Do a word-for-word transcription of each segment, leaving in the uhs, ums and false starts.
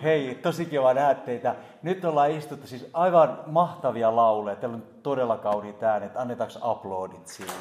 Hei, tosi kiva nähdä teitä. Nyt ollaan istuttu siis aivan mahtavia lauleja. Teillä on todella kauniit äänet. Annetaanko aplodit sille?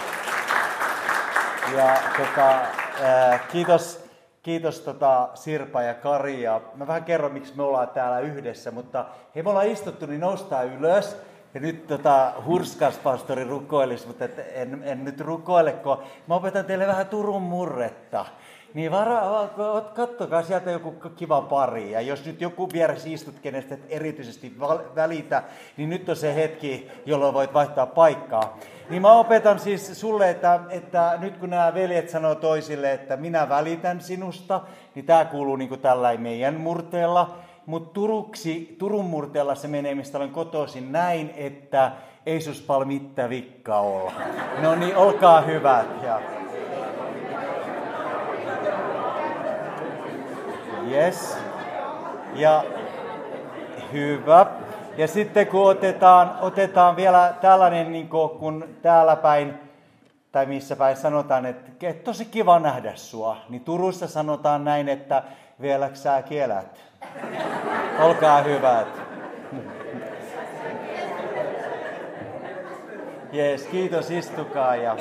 Ja tota, äh, kiitos, kiitos tota Sirpa ja Kari. Ja mä vähän kerron, miksi me ollaan täällä yhdessä. Mutta hei, me ollaan istuttu, niin noustaan ylös. Ja nyt tota, hurskas pastori rukoilisi, mutta et, en, en nyt rukoile, kun mä opetan teille vähän Turun murretta. Niin vara, kattokaa sieltä joku kiva pari. Ja jos nyt joku vieressä istut, kenestä et erityisesti välitä, niin nyt on se hetki, jolloin voit vaihtaa paikkaa. Niin mä opetan siis sulle, että, että nyt kun nämä veljet sanoo toisille, että minä välitän sinusta, niin tää kuuluu niin kuin tällainen meidän murteella. Mutta Turun murteella se menee, mistä olen kotoisin, näin, että ei sus pal mittä vikka olla. No niin, olkaa hyvät. Ja yes. Ja hyvä. Ja sitten kun otetaan, otetaan vielä tällainen, niin kun täällä päin, tai missä päin sanotaan, että, että tosi kiva nähdä sua, niin Turussa sanotaan näin, että vieläks sä kielät? Olkaa hyvät. Jees, kiitos, istukaa. Ja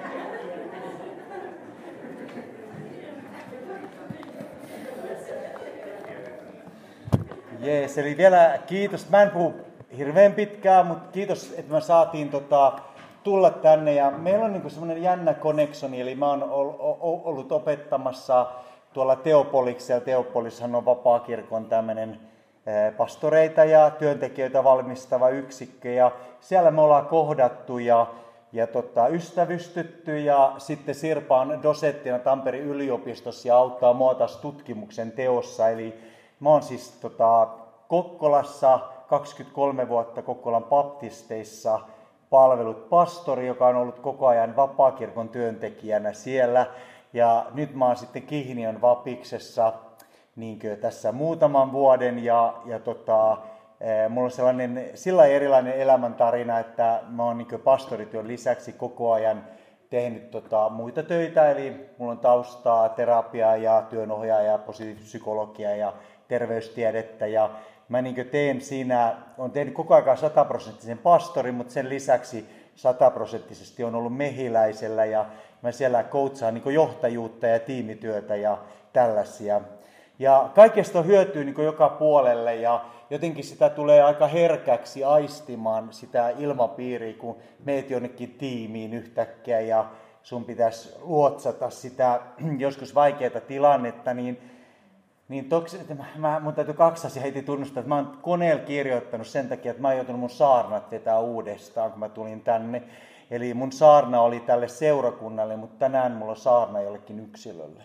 jees, eli vielä kiitos. Mä en puhu hirveän pitkään, mutta kiitos, että me saatiin tota, tulla tänne. Ja meillä on niinku semmoinen jännä koneksoni, eli mä oon ollut opettamassa tuolla Teopoliksella. Teopolishan on vapaakirkon tämmöinen pastoreita ja työntekijöitä valmistava yksikkö. Ja siellä me ollaan kohdattu ja, ja tota, ystävystytty. Ja sitten Sirpa on dosenttina Tampereen yliopistossa ja auttaa mua taas tutkimuksen teossa. Eli mä oon siis tota, Kokkolassa kaksikymmentäkolme vuotta Kokkolan baptisteissa palvelut pastori, joka on ollut koko ajan vapaakirkon työntekijänä siellä. Ja nyt mä oon sitten Kihniön Vapiksessa niin tässä muutaman vuoden. Ja, ja tota, mulla on sellainen sillä erilainen elämäntarina, että mä oon niin pastorityön lisäksi koko ajan tehnyt tota, muita töitä. Eli mulla on taustaa terapiaa ja työnohjaajaa, positiivipsykologiaa ja terveystiedettä. Ja mä niin teen siinä, on tehnyt koko ajan sataprosenttisen pastorin, mutta sen lisäksi sataprosenttisesti on ollut mehiläisellä. Ja mä siellä coachaan niin johtajuutta ja tiimityötä ja tällaisia. Ja kaikesta hyötyy niin joka puolelle ja jotenkin sitä tulee aika herkäksi aistimaan sitä ilmapiiriä, kun meet jonnekin tiimiin yhtäkkiä ja sun pitäisi luotsata sitä joskus vaikeaa tilannetta, niin, niin toksi, että mä, mun täytyy kaksi asiaa heti tunnustaa, että mä oon koneella kirjoittanut sen takia, että mä oon joutunut mun saarnat vetää uudestaan, kun mä tulin tänne. Eli mun saarna oli tälle seurakunnalle, mutta tänään mulla on saarna jollekin yksilölle.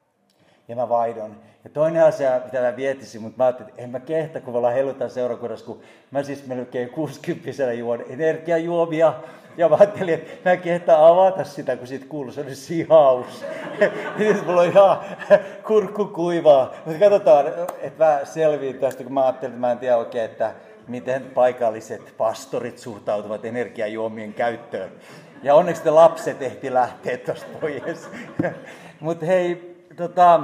Ja mä vaihdon. Ja toinen asia, mitä mä vietisin, mutta mä ajattelin, että en mä kehtä, kun me ollaan hellutaan seurakunnassa, kun mä siis melkein kuusikymppisenä juon energiajuomia. Ja mä ajattelin, että mä en kehtaa avata sitä, kun siitä kuuluu sellainen sihaus. Nyt mulla on ihan kurkku kuivaa. Mutta katsotaan, että mä selviin tästä, kun mä ajattelin, että mä en tiedä oikein, että miten paikalliset pastorit suhtautuvat energiajuomien käyttöön. Ja onneksi te lapset ehti lähteä tuosta pois. Mutta hei, tota,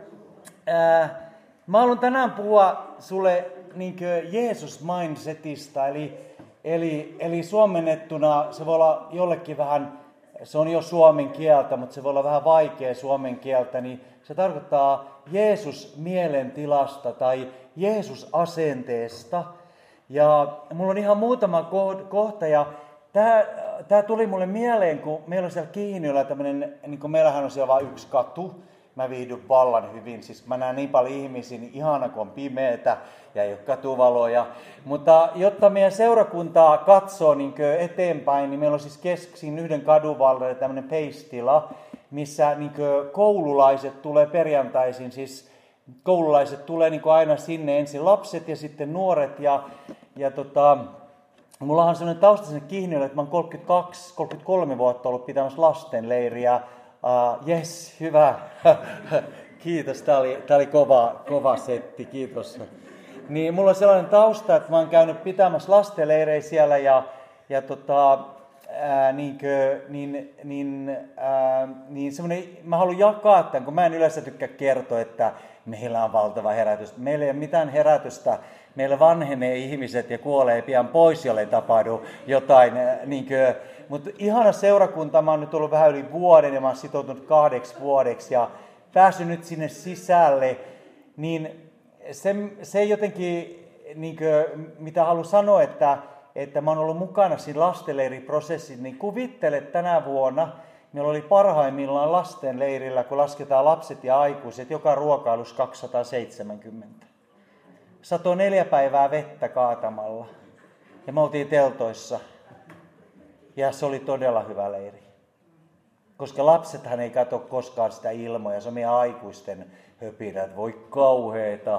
ää, mä haluan tänään puhua sulle niinkö Jeesus-mindsetista. Eli, eli, eli suomennettuna se voi olla jollekin vähän, se on jo suomen kieltä, mutta se voi olla vähän vaikea suomen kieltä. Niin se tarkoittaa Jeesus-mielentilasta tai Jeesus-asenteesta. Ja mulla on ihan muutama kohta, ja tää, tää tuli mulle mieleen, kun meillä on siellä Kihniöllä tämmönen, niin kuin meillähän on siellä vain yksi katu. Mä viihdyn vallan hyvin, siis mä näen niin paljon ihmisiä, niin ihana kun on pimeätä ja ei ole katuvaloja. Mutta jotta meidän seurakuntaa katsoo niin eteenpäin, niin meillä on siis kesksin yhden kadun varrella tämmönen peistila, missä niin koululaiset tulee perjantaisin, siis koululaiset tulee niin aina sinne, ensin lapset ja sitten nuoret. Ja, ja tota, mullahan on sellainen tausta sinne Kihniölle, että mä oon kolmekymmentäkaksi kolmekymmentäkolme vuotta ollut pitämässä lastenleiriä. Uh, yes, hyvä. Kiitos, tää oli, tää oli kova, kova setti, kiitos. Niin, mulla on sellainen tausta, että mä oon käynyt pitämässä lastenleirejä siellä ja, ja tota, ää, niinkö, niin, niin, ää, niin semmoinen, mä haluan jakaa tämän, kun mä en yleensä tykkää kertoa, että meillä on valtava herätys. Meillä ei ole mitään herätystä. Meillä vanhenee ihmiset ja kuolee pian pois, jollei tapahdu jotain. Niin kuin, mutta ihana seurakunta, mä oon nyt ollut vähän yli vuoden ja mä oon sitoutunut kahdeksi vuodeksi ja päässyt nyt sinne sisälle. Niin se, se jotenkin, niin kuin, mitä haluan sanoa, että, että mä oon ollut mukana siinä lastenleiriprosessissa, niin kuvittele tänä vuonna, meillä oli parhaimmillaan lastenleirillä, kun lasketaan lapset ja aikuiset, joka ruokailus kaksisataaseitsemänkymmentä. Satoi neljä päivää vettä kaatamalla. Ja me oltiin teltoissa. Ja se oli todella hyvä leiri. Koska lapsethan ei katso koskaan sitä ilmoja. Se on meidän aikuisten höpinä, että voi kauheeta.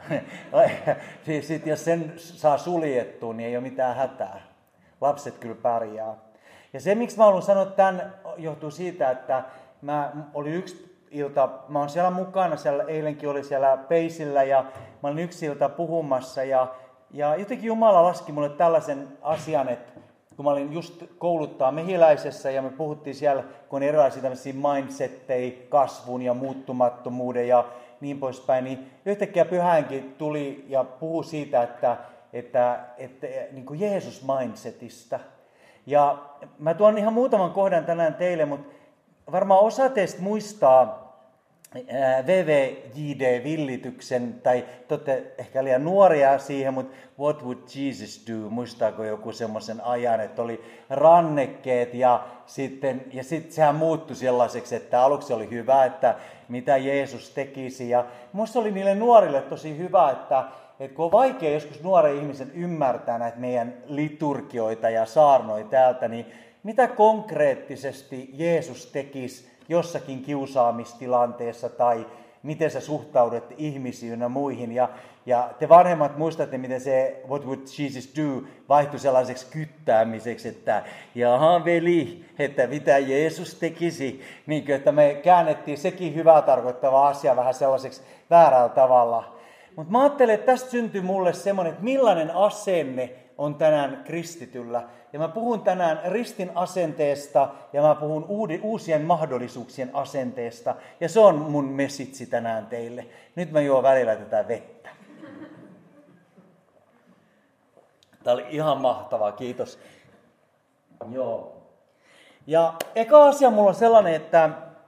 Sitten jos sen saa suljettua, niin ei ole mitään hätää. Lapset kyllä pärjää. Ja se, miksi mä haluan sanoa tämän, johtuu siitä, että mä oli yksi ilta, mä oon siellä mukana, siellä eilenkin oli siellä Peisillä ja mä olin yksi ilta puhumassa ja, ja jotenkin Jumala laski mulle tällaisen asian, että kun mä olin just kouluttaa Mehiläisessä ja me puhuttiin siellä, kun on erilaisia tämmöisiä mindsettejä, kasvun ja muuttumattomuuden ja niin poispäin, niin yhtäkkiä Pyhänkin tuli ja puhui siitä, että, että, että niin kuin Jeesus-mindsetistä. Ja mä tuon ihan muutaman kohdan tänään teille, mutta varmaan osa teistä muistaa V V J D-villityksen, tai te olette ehkä liian nuoria siihen, mutta What Would Jesus Do? Muistaako joku semmoisen ajan, että oli rannekkeet ja sitten ja sit sehän muuttui sellaiseksi, että aluksi oli hyvä, että mitä Jeesus tekisi. Ja musta oli niille nuorille tosi hyvä, että, että kun on vaikea joskus nuoren ihmisen ymmärtää näitä meidän liturgioita ja saarnoja täältä, niin mitä konkreettisesti Jeesus tekisi jossakin kiusaamistilanteessa tai miten sä suhtaudut ihmisiin ja muihin. Ja, ja te vanhemmat muistatte, miten se What Would Jesus Do vaihtui sellaiseksi kyttäämiseksi, että jaha veli, että mitä Jeesus tekisi. Niin kuin, että me käännettiin sekin hyvää tarkoittava asia vähän sellaiseksi väärällä tavalla. Mutta mä ajattelen, että tästä syntyi mulle semmoinen, että millainen asenne on tänään kristityllä. Ja mä puhun tänään ristin asenteesta ja mä puhun uusien mahdollisuuksien asenteesta. Ja se on mun messitsi tänään teille. Nyt mä juon välillä tätä vettä. Tää oli ihan mahtavaa, kiitos. Joo. Ja eka asia mulla on sellainen, että,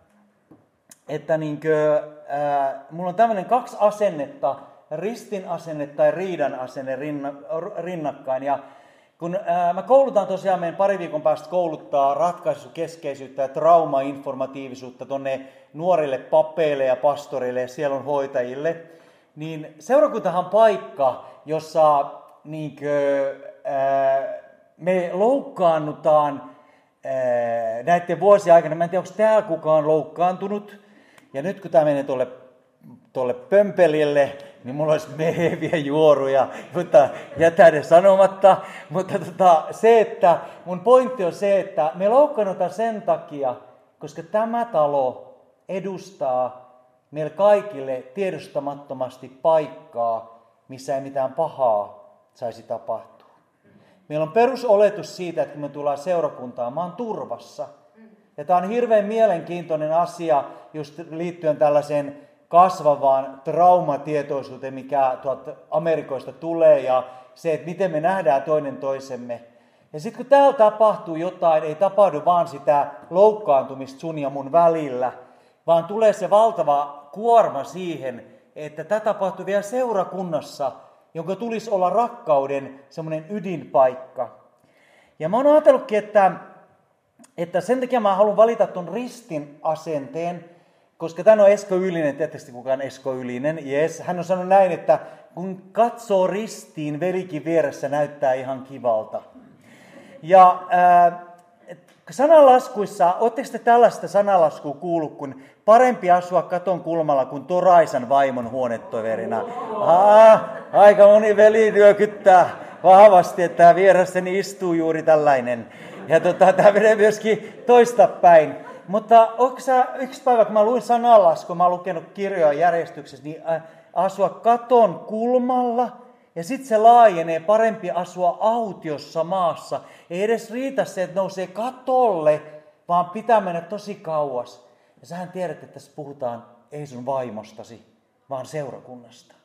että niinkö, ää, mulla on tämmöinen kaksi asennetta, ristin asenne tai riidan asenne rinnakkain. Ja kun ää, mä koulutan tosiaan, meidän pari viikon päästä kouluttaa ratkaisukeskeisyyttä ja traumainformatiivisuutta tonne nuorille papeille ja pastoreille ja sielun hoitajille, niin seurakuntahan on paikka, jossa niinkö, ää, me loukkaannutaan ää, näiden vuosien aikana. Mä en tiedä, onko täällä kukaan loukkaantunut. Ja nyt kun tää menee tuolle tuolle pömpelille, niin mulla olisi meheviä juoruja, mutta jätän ne sanomatta. Mutta tota, se, että mun pointti on se, että me loukkaannutaan sen takia, koska tämä talo edustaa meille kaikille tiedostamattomasti paikkaa, missä ei mitään pahaa saisi tapahtua. Meillä on perusoletus siitä, että kun me tullaan seurakuntaan, mä oon turvassa. Ja tämä on hirveän mielenkiintoinen asia just liittyen tällaiseen kasvavaan traumatietoisuuteen, mikä tuolta Amerikoista tulee, ja se, että miten me nähdään toinen toisemme. Ja sitten kun täällä tapahtuu jotain, ei tapahdu vaan sitä loukkaantumista sun ja mun välillä, vaan tulee se valtava kuorma siihen, että tämä tapahtuu vielä seurakunnassa, jonka tulisi olla rakkauden semmoinen ydinpaikka. Ja mä oon ajatellutkin, että, että sen takia mä haluan valita ton ristin asenteen, koska tämä on Esko Ylinen, tietysti kukaan Esko Ylinen, yes. Hän on sanonut näin, että kun katsoo ristiin, velikin vieressä näyttää ihan kivalta. Ja äh, sananlaskuissa, ootteko te tällaista sananlaskua kuullut, kun parempi asua katon kulmalla kuin Toraisan vaimon huonetoverina? Ah, aika moni veli nyökyttää vahvasti, että tämä vieressäni istuu juuri tällainen. Ja tota, tämä menee myöskin toista päin. Mutta onko sä, yksi päivä, kun mä luin sananlaskua, mä oon lukenut kirjoja järjestyksessä, niin asua katon kulmalla ja sitten se laajenee, parempi asua autiossa maassa. Ei edes riitä se, että nousee katolle, vaan pitää mennä tosi kauas. Ja sähän tiedät, että tässä puhutaan ei sun vaimostasi, vaan seurakunnasta.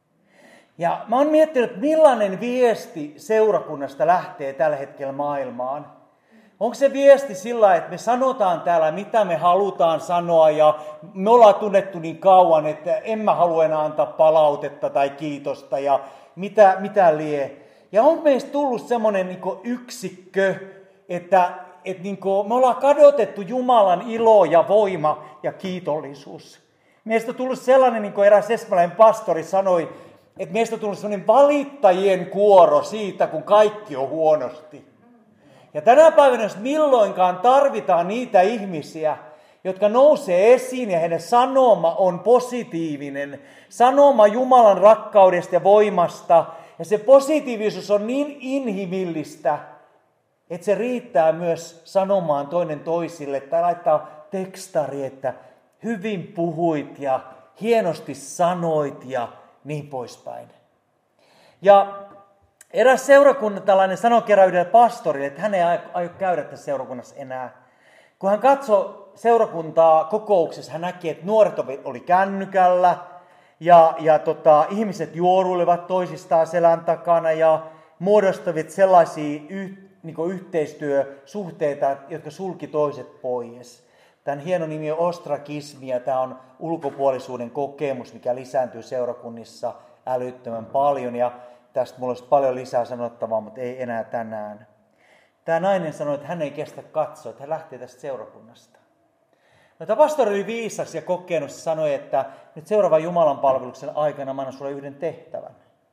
Ja mä oon miettinyt, että millainen viesti seurakunnasta lähtee tällä hetkellä maailmaan. Onko se viesti sillä, että me sanotaan täällä, mitä me halutaan sanoa, ja me ollaan tunnettu niin kauan, että en mä halua enää antaa palautetta tai kiitosta, ja mitä, mitä lie. Ja on meistä tullut semmoinen niin kuin yksikkö, että, että niin kuin me ollaan kadotettu Jumalan ilo ja voima ja kiitollisuus. Meistä on tullut sellainen, niin kuin eräs espoolainen pastori sanoi, että meistä on tullut sellainen valittajien kuoro siitä, kun kaikki on huonosti. Ja tänä päivänä, jos milloinkaan tarvitaan niitä ihmisiä, jotka nousee esiin ja heidän sanoma on positiivinen, sanoma Jumalan rakkaudesta ja voimasta, ja se positiivisuus on niin inhimillistä, että se riittää myös sanomaan toinen toisille, tai laittaa tekstari, että hyvin puhuit ja hienosti sanoit ja niin poispäin. Ja eräs seurakuntalainen sanoi kerran yhdelle pastorille, että hän ei aio käydä tässä seurakunnassa enää. Kun hän katsoi seurakuntaa kokouksessa, hän näki, että nuoret oli kännykällä ja, ja tota, ihmiset juoruilevat toisistaan selän takana ja muodostavat sellaisia yh, niin kuin yhteistyösuhteita, jotka sulki toiset pois. Tämän hieno nimi on ostrakismi ja tämä on ulkopuolisuuden kokemus, mikä lisääntyy seurakunnissa älyttömän paljon. Ja tästä mulla olisi paljon lisää sanottavaa, mutta ei enää tänään. Tämä nainen sanoi, että hän ei kestä katsoa, että hän lähtee tästä seurakunnasta. No, tämä pastori oli viisas ja kokenut, se sanoi, että nyt seuraavan Jumalan palveluksen aikana mä annan sulle yhden tehtävän.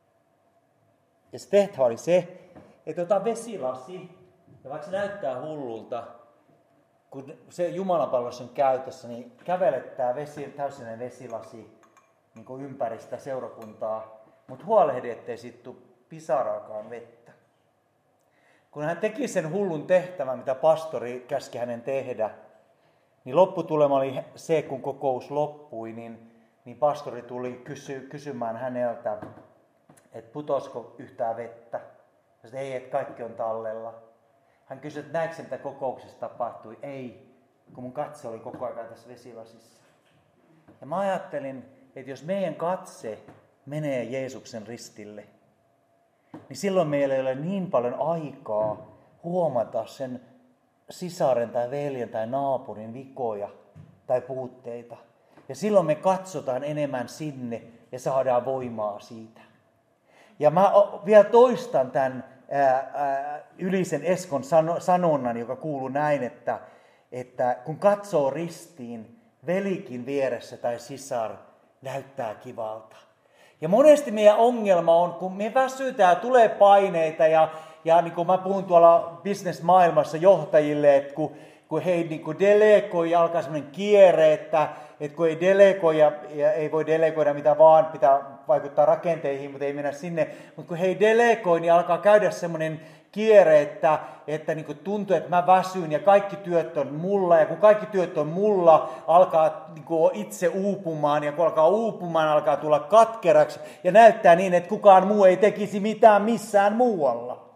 Ja se tehtävä oli se, että ota vesilasi, ja vaikka se näyttää hullulta, kun se Jumalan palvelus on käytössä, niin kävelet tämä vesi, täysinen vesilasi niin kuin ympäri sitä seurakuntaa, mutta huolehdi, ettei siitä tule pisaraakaan vettä. Kun hän teki sen hullun tehtävän, mitä pastori käski hänen tehdä, niin lopputulema oli se, kun kokous loppui, niin, niin pastori tuli kysy, kysymään häneltä, että putosko yhtään vettä. Ja sitten ei, että kaikki on tallella. Hän kysyi, että näetkö mitä kokouksessa tapahtui? Ei, kun mun katse oli koko ajan tässä vesilasissa. Ja mä ajattelin, että jos meidän katse menee Jeesuksen ristille, niin silloin meillä ei ole niin paljon aikaa huomata sen sisaren tai veljen tai naapurin vikoja tai puutteita. Ja silloin me katsotaan enemmän sinne ja saadaan voimaa siitä. Ja mä vielä toistan tämän ää, ää, Ylisen Eskon sano, sanonnan, joka kuuluu näin, että, että kun katsoo ristiin, velikin vieressä tai sisar näyttää kivalta. Ja monesti meidän ongelma on, kun me väsytään, tulee paineita ja, ja niin kuin mä puhun tuolla business-maailmassa johtajille, että kun, kun he niin kuin delegoi ja alkaa sellainen kierre, että, että kun ei delegoi ja, ja ei voi delegoida mitä vaan, pitää vaikuttaa rakenteihin, mutta ei mennä sinne. Mutta kun he ei delegoi, niin alkaa käydä sellainen kierre, että, että niin kuin tuntuu, että mä väsyn ja kaikki työt on mulla. Ja kun kaikki työt on mulla, alkaa niin kuin itse uupumaan. Ja kun alkaa uupumaan, alkaa tulla katkeraksi. Ja näyttää niin, että kukaan muu ei tekisi mitään missään muualla.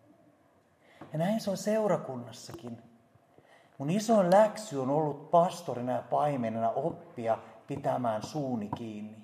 Ja näin se on seurakunnassakin. Mun isoin läksy on ollut pastorina ja paimenena oppia pitämään suuni kiinni.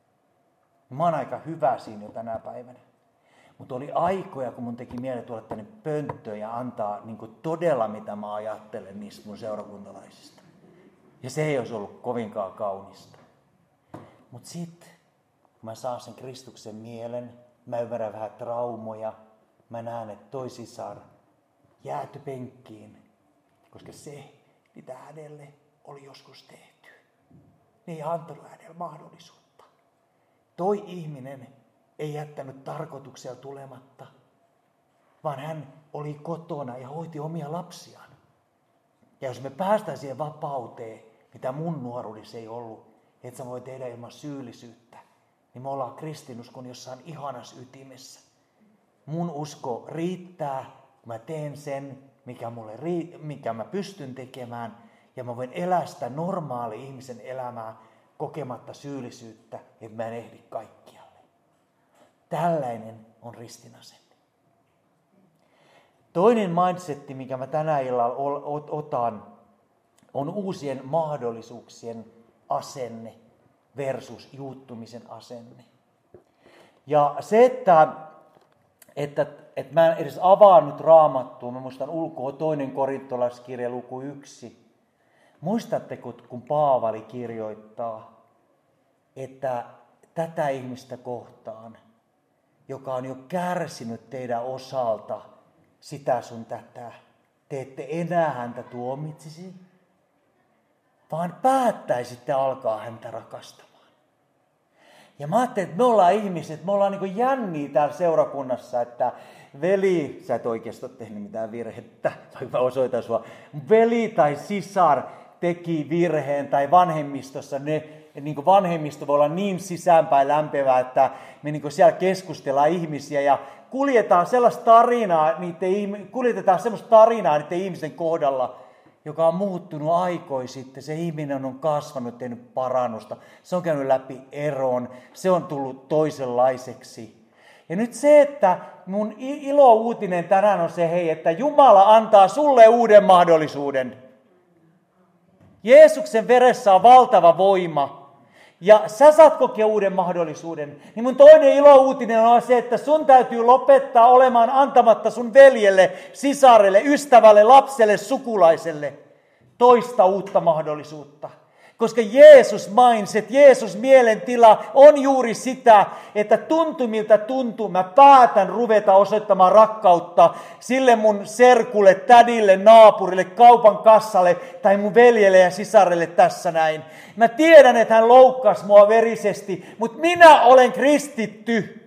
Mä oon aika hyvä siinä jo tänä päivänä. Mutta oli aikoja, kun mun teki mieli tulla tänne pönttöön ja antaa niin kuin todella mitä mä ajattelen niistä mun seurakuntalaisista. Ja se ei olisi ollut kovinkaan kaunista. Mutta sitten, kun mä saan sen Kristuksen mielen, mä ymmärrän vähän traumoja, mä näen, että toi sisar jääty penkkiin, koska se, mitä hänelle oli joskus tehty, niin ei antanut hänelle mahdollisuutta. Toi ihminen ei jättänyt tarkoituksella tulematta, vaan hän oli kotona ja hoiti omia lapsiaan. Ja jos me päästään siihen vapauteen, mitä mun nuoruudessa ei ollut, että sä voi tehdä ilman syyllisyyttä, niin me ollaan kristinuskon jossain ihanassa ytimessä. Mun usko riittää, kun mä teen sen, mikä, mulle, mikä mä pystyn tekemään, ja mä voin elää sitä normaali ihmisen elämää kokematta syyllisyyttä, että mä en ehdi kaikkialle. Tällainen on ristinasenne. Toinen mindsetti, mikä mä tänä illalla otan, on uusien mahdollisuuksien asenne versus juuttumisen asenne. Ja se, että, että, että mä en edes avaa nyt Raamattua, mä muistan ulkoa toinen korintolaiskirja luku yksi. Muistatteko, kun Paavali kirjoittaa, että tätä ihmistä kohtaan, joka on jo kärsinyt teidän osalta sitä sun tätä, te ette enää häntä tuomitsisi, vaan päättäisitte alkaa häntä rakastamaan. Ja mä ajattelin, että me ollaan ihmiset, me ollaan niin kuin jänniä täällä seurakunnassa, että veli, sä et oikeasti ole tehnyt mitään virhettä, vaikka mä osoitan sua, veli tai sisar teki virheen tai vanhemmistossa, ne, niin kuin vanhemmisto voi olla niin sisäänpäin lämpevää, että me niin kuin siellä keskustellaan ihmisiä ja kuljetaan sellaista tarinaa, niiden, kuljetetaan sellaista tarinaa niiden ihmisten kohdalla, joka on muuttunut aikoja sitten. Se ihminen on kasvanut, tehnyt parannusta. Se on käynyt läpi eron. Se on tullut toisenlaiseksi. Ja nyt se, että mun ilo-uutinen tänään on se, hei, että Jumala antaa sulle uuden mahdollisuuden. Jeesuksen veressä on valtava voima. Ja sä saat kokea uuden mahdollisuuden. Niin mun toinen ilo-uutinen on se, että sun täytyy lopettaa olemaan antamatta sun veljelle, sisarelle, ystävälle, lapselle, sukulaiselle toista uutta mahdollisuutta. Koska Jeesus mindset, Jeesus mielentila on juuri sitä, että tuntuu miltä tuntuu, mä päätän ruveta osoittamaan rakkautta sille mun serkulle, tädille, naapurille, kaupan kassalle tai mun veljelle ja sisarelle tässä näin. Mä tiedän, että hän loukkasi mua verisesti, mutta minä olen kristitty.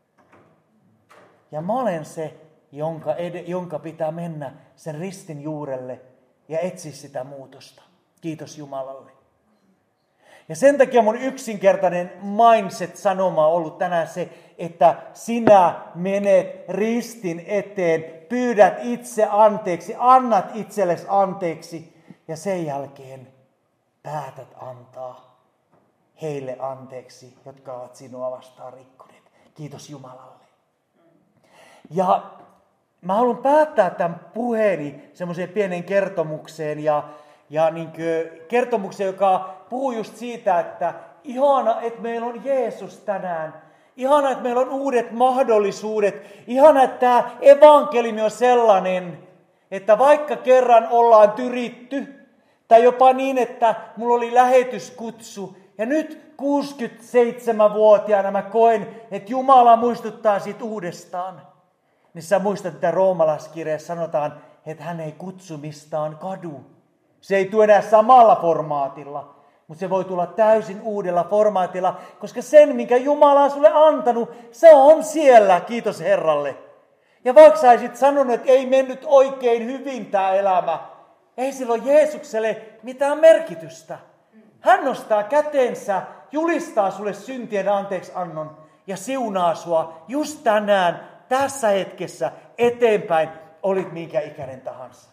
Ja mä olen se, jonka, ed- jonka pitää mennä sen ristin juurelle ja etsiä sitä muutosta. Kiitos Jumalalle. Ja sen takia mun yksinkertainen mindset-sanoma on ollut tänään se, että sinä menet ristin eteen, pyydät itse anteeksi, annat itsellesi anteeksi ja sen jälkeen päätät antaa heille anteeksi, jotka ovat sinua vastaan rikkoneet. Kiitos Jumalalle. Ja mä haluan päättää tämän puheeni semmoiseen pienen kertomukseen ja Ja niin kertomuksen, joka puhuu just siitä, että ihana, että meillä on Jeesus tänään. Ihana, että meillä on uudet mahdollisuudet. Ihana, että tämä evankeliumi on sellainen, että vaikka kerran ollaan tyritty, tai jopa niin, että mulla oli lähetyskutsu, ja nyt kuusikymmentäseitsemänvuotiaana mä koen, että Jumala muistuttaa siitä uudestaan. Niin sä muistat, että roomalaiskirjassa sanotaan, että hän ei kutsu mistään kadu. Se ei tule enää samalla formaatilla, mutta se voi tulla täysin uudella formaatilla, koska sen, minkä Jumala on sulle antanut, se on siellä, kiitos Herralle. Ja vaikka sä olisit sanonut, että ei mennyt oikein hyvin tämä elämä, ei sillä ole Jeesukselle mitään merkitystä. Hän nostaa kätensä, julistaa sulle syntien anteeksi annon ja siunaa sua just tänään, tässä hetkessä, eteenpäin, olit minkä ikäinen tahansa.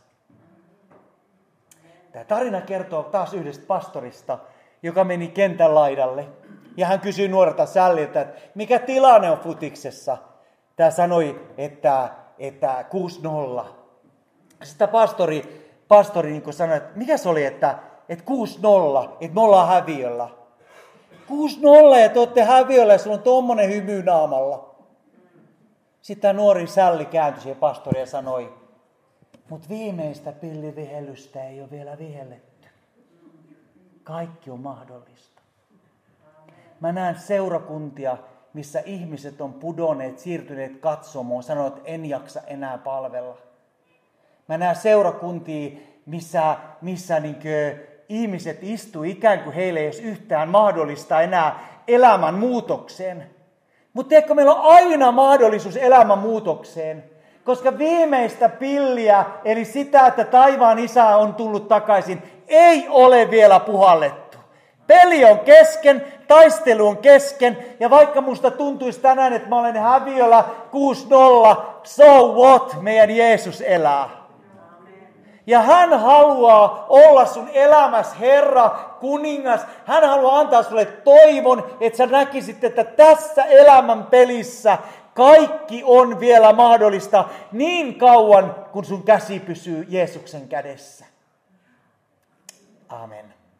Tämä tarina kertoo taas yhdestä pastorista, joka meni kentän laidalle. Ja hän kysyi nuorelta Sälliltä, että mikä tilanne on futiksessa. Tämä sanoi, että, että kuusi nolla. Sitten pastori, pastori niin sanoi, että mikä se oli, että, että kuusi nolla, että me ollaan häviöllä. kuusi nolla ja te olette häviöllä ja sulla on tommonen hymy naamalla. Sitten tämä nuori Sälli kääntyi siihen pastoriin ja sanoi, mutta viimeistä pillivihellystä ei ole vielä vihelletty. Kaikki on mahdollista. Mä näen seurakuntia, missä ihmiset on pudonneet, siirtyneet katsomoon, sanoo, että en jaksa enää palvella. Mä näen seurakuntia, missä, missä niinkö ihmiset istuu ikään kuin heille ei olisi yhtään mahdollista enää elämän muutokseen. Mutta tiedätkö, meillä on aina mahdollisuus elämän muutokseen. Koska viimeistä pilliä, eli sitä, että taivaan isä on tullut takaisin, ei ole vielä puhallettu. Peli on kesken, taistelu on kesken, ja vaikka musta tuntuisi tänään, että mä olen häviöllä kuusi nolla, so what, meidän Jeesus elää. Ja hän haluaa olla sun elämässä Herra, kuningas. Hän haluaa antaa sulle toivon, että sä näkisit, että tässä elämän pelissä kaikki on vielä mahdollista niin kauan, kun sun käsi pysyy Jeesuksen kädessä. Amen.